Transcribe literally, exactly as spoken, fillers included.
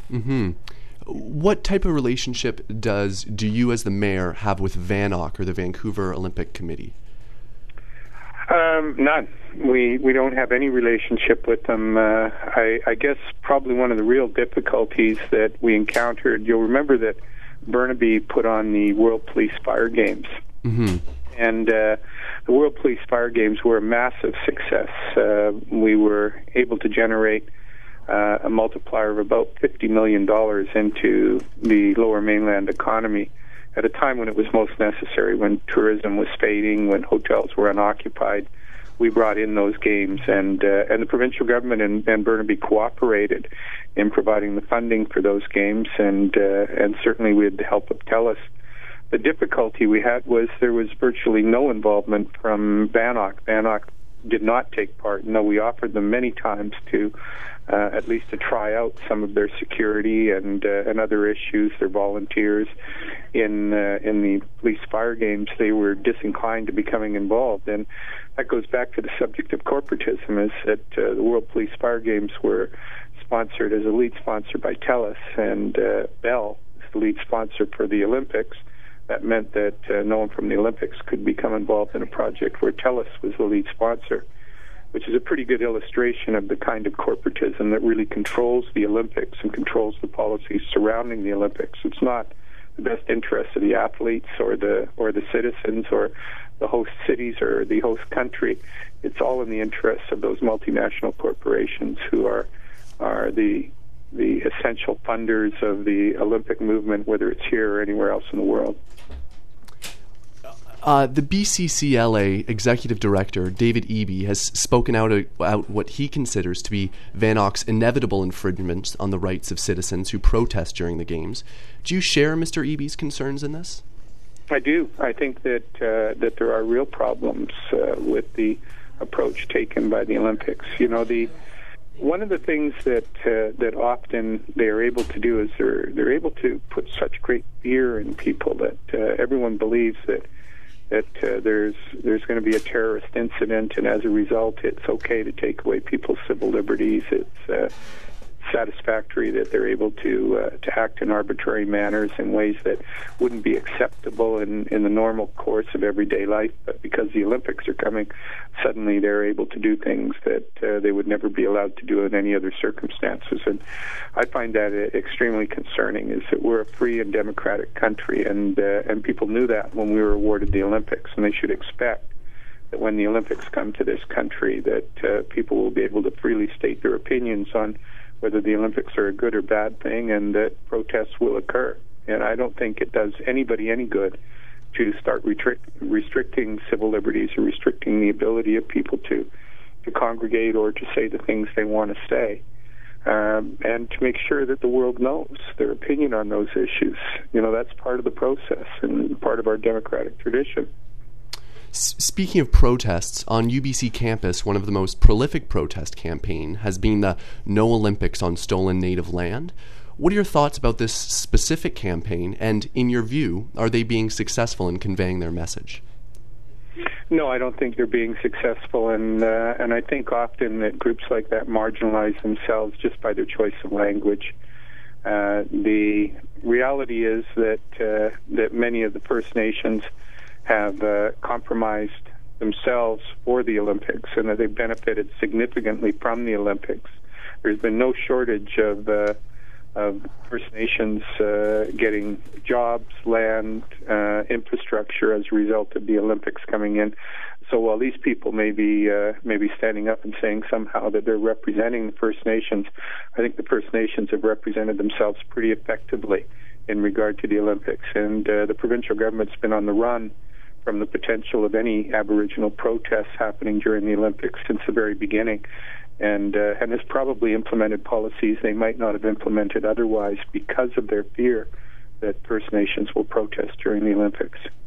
Mm-hmm. What type of relationship does do you as the mayor have with VANOC, or the Vancouver Olympic Committee? Um, none. We we don't have any relationship with them. Uh, I, I guess probably one of the real difficulties that we encountered, you'll remember that Burnaby put on the World Police Fire Games. Mm-hmm. And uh, the World Police Fire Games were a massive success. Uh, we were able to generate uh, a multiplier of about fifty million dollars into the Lower Mainland economy at a time when it was most necessary, when tourism was fading, when hotels were unoccupied. We brought in those games, and uh, and the provincial government and, and Burnaby cooperated in providing the funding for those games, and uh, and certainly we had the help of TELUS. The difficulty we had was there was virtually no involvement from VANOC. VANOC did not take part, and though we offered them many times to uh, at least to try out some of their security and uh, and other issues, their volunteers in uh, in the police fire games, they were disinclined to becoming involved. And that goes back to the subject of corporatism, is that uh, the World Police Fire Games were sponsored as a lead sponsor by TELUS, and uh, Bell is the lead sponsor for the Olympics. That meant that uh, no one from the Olympics could become involved in a project where TELUS was the lead sponsor, which is a pretty good illustration of the kind of corporatism that really controls the Olympics and controls the policies surrounding the Olympics. It's not the best interest of the athletes or the or the citizens or the host cities or the host country. It's all in the interests of those multinational corporations who are are the the essential funders of the Olympic movement, whether it's here or anywhere else in the world. Uh, the B C C L A Executive Director, David Eby, has spoken out about what he considers to be VANOC's inevitable infringements on the rights of citizens who protest during the Games. Do you share Mister Eby's concerns in this? I do. I think that uh, that there are real problems uh, with the approach taken by the Olympics. You know, the one of the things that uh, that often they are able to do is they're they're able to put such great fear in people that uh, everyone believes that that uh, there's there's going to be a terrorist incident, and as a result, it's okay to take away people's civil liberties. It's uh, satisfactory that they're able to uh, to act in arbitrary manners in ways that wouldn't be acceptable in, in the normal course of everyday life. But because the Olympics are coming, suddenly they're able to do things that uh, they would never be allowed to do in any other circumstances. And I find that uh, extremely concerning, is that we're a free and democratic country, and uh, and people knew that when we were awarded the Olympics, and they should expect that when the Olympics come to this country, that uh, people will be able to freely state their opinions on whether the Olympics are a good or bad thing, and that protests will occur. And I don't think it does anybody any good to start restric- restricting civil liberties or restricting the ability of people to, to congregate or to say the things they want to say, um, and to make sure that the world knows their opinion on those issues. You know, that's part of the process and part of our democratic tradition. Speaking of protests, on U B C campus, one of the most prolific protest campaign has been the No Olympics on Stolen Native Land. What are your thoughts about this specific campaign, and in your view, are they being successful in conveying their message? No, I don't think they're being successful, and uh, and I think often that groups like that marginalize themselves just by their choice of language. Uh, the reality is that uh, that many of the First Nations have uh, compromised themselves for the Olympics, and that they've benefited significantly from the Olympics. There's been no shortage of uh, of First Nations uh, getting jobs, land, uh, infrastructure as a result of the Olympics coming in. So while these people may be uh, may be standing up and saying somehow that they're representing the First Nations, I think the First Nations have represented themselves pretty effectively in regard to the Olympics. And uh, the provincial government's been on the run from the potential of any Aboriginal protests happening during the Olympics since the very beginning, and uh, and has probably implemented policies they might not have implemented otherwise because of their fear that First Nations will protest during the Olympics.